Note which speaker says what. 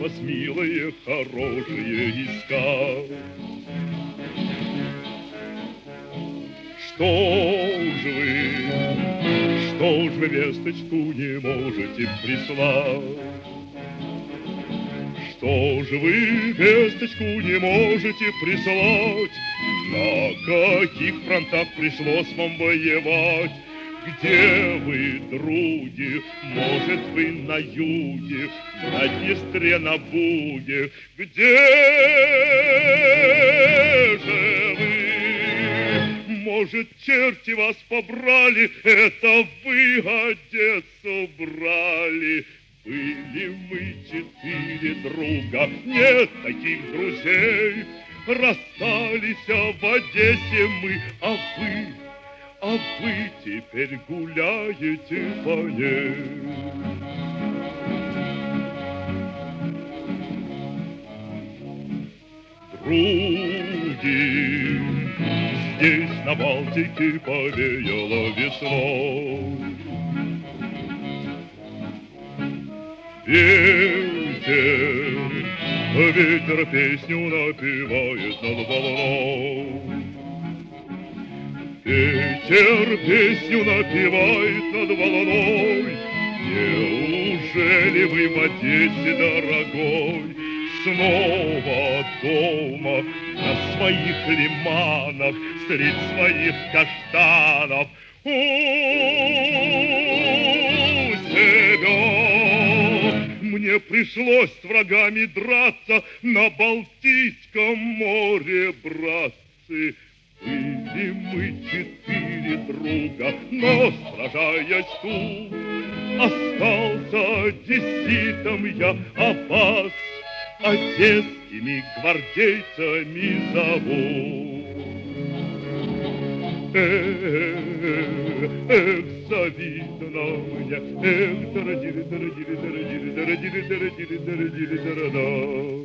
Speaker 1: вас, милые, хорошие, искал. Что ж вы весточку не можете прислать? Что ж вы весточку не можете прислать? На каких фронтах пришлось вам воевать? Где вы, други? Может, вы на юге, на Днестре, на Буге? Где же вы? Может, черти вас побрали? Это вы Одессу брали. Были мы 4 друга, нет таких друзей. Расстались в Одессе мы, а вы теперь гуляете по ней. Други, здесь на Балтике повеяло весной. Ветер песню напевает над волной. Ветер песню напевает над волной. Неужели вы в Одессе, дорогой, снова дома на своих лиманах средь своих каштанов у себя? Мне пришлось с врагами драться на Балтийском море, братцы. Были мы 4 друга, но, сражаясь тут, остался одесситом я, а вас одесскими гвардейцами зовут. Эх, завидно мне, эх, дорогие, дорогие, дорогие, дорогие, дорогие, дорогие, дорогие, дорогие.